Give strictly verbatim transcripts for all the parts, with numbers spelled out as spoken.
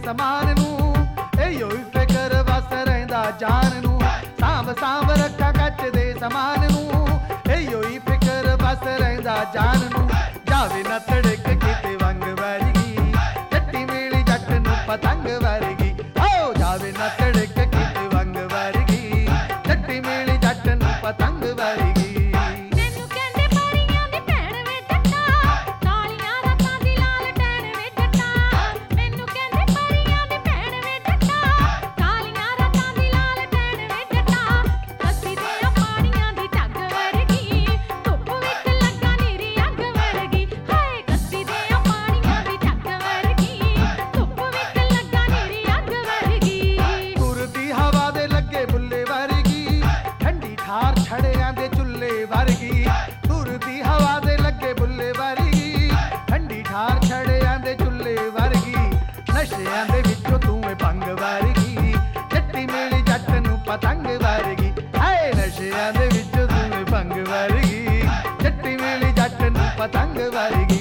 ਸਮਾਨ ਨੂੰ, ਇਹੋ ਹੀ ਫਿਕਰ ਵਸ ਰਹਿੰਦਾ ਜਾਨ ਨੂੰ। ਸਾਂਭ ਸਾਂਭ ਰੱਖਾਂ ਕੱਚ ਦੇ ਸਮਾਨ ਨੂੰ, ਇਹੋ ਹੀ ਫਿਕਰ ਵਸ ਰਹਿੰਦਾ ਜਾਨ ਨੂੰ। ਜਾਵੇ ਨਾ ਤੜਕ ਕਿਤੇ ਵੰਗ ਵਰਗੀ, ਜੱਟੀ ਮੇਲੀ ਜੱਟ ਨੂੰ ਪਤੰਗ ਵਰਗੀ। ਹੋ ਜਾਵੇ ਨਾ ਤੜਕ ਕਿਤੇ ਵੰਗ ਵਰਗੀ, ਜੱਟੀ ਮੇਲੀ ਜੱਟ ਨੂੰ ਪਤੰਗ ਵਰਗੀ। ਛੜਿਆਂ ਦੇ ਚੁੱਲ੍ਹੇ ਵਰਗੀ, ਤੁਰਦੀ ਹਵਾ ਦੇ ਲੱਗੇ ਬੁੱਲੇ ਵਰਗੀ, ਠੰਡੀ ਠਾਰ ਛੜਿਆਂ ਦੇ ਚੁੱਲ੍ਹੇ ਵਰਗੀ। ਨਸ਼ਿਆਂ ਦੇ ਵਿੱਚੋਂ ਤੂੰ ਏ ਭੰਗ ਵਰਗੀ, ਜੱਟੀ ਮੇਲੀ ਜੱਟ ਨੂੰ ਪਤੰਗ ਵਰਗੀ। ਹਾਏ ਨਸ਼ਿਆਂ ਦੇ ਵਿੱਚੋਂ ਤੂੰ ਏ ਭੰਗ ਵਰਗੀ, ਜੱਟੀ ਮੇਲੀ ਜੱਟ ਨੂੰ ਪਤੰਗ ਵਰਗੀ।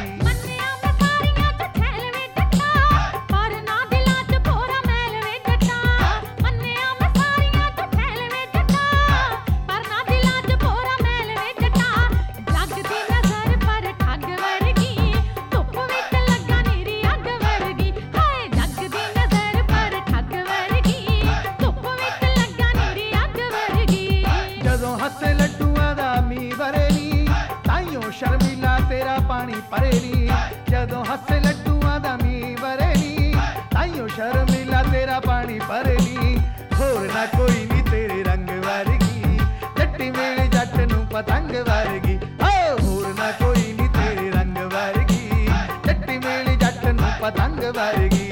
ਹੱਸੇ ਲੱਡੂਆਂ ਦਾ ਮੀਂਹ ਵਰੇ ਨੀ, ਤਾਈਓ ਸ਼ਰਮੀਲਾ ਤੇਰਾ ਪਾਣੀ ਭਰੇ ਨੀ। ਜਦੋਂ ਹੱਸੇ ਲੱਡੂਆਂ ਦਾ ਮੀਂਹ ਵਰੇ ਨੀ, ਤਾਈਓ ਸ਼ਰਮੀਲਾ ਤੇਰਾ ਪਾਣੀ ਭਰੇ ਨੀ। ਹੋਰ ਨਾ ਕੋਈ ਨੀ ਤੇਰੇ ਰੰਗ ਵਰਗੀ, ਜੱਟੀ ਮੇਲੀ ਜੱਟ ਨੂੰ ਪਤੰਗ ਵਰਗੀ। ਓ ਹੋਰ ਨਾ ਕੋਈ ਨੀ ਤੇਰੇ ਰੰਗ ਵਰਗੀ, ਜੱਟੀ ਮੇਲੀ ਜੱਟ ਨੂੰ ਪਤੰਗ ਵਰਗੀ।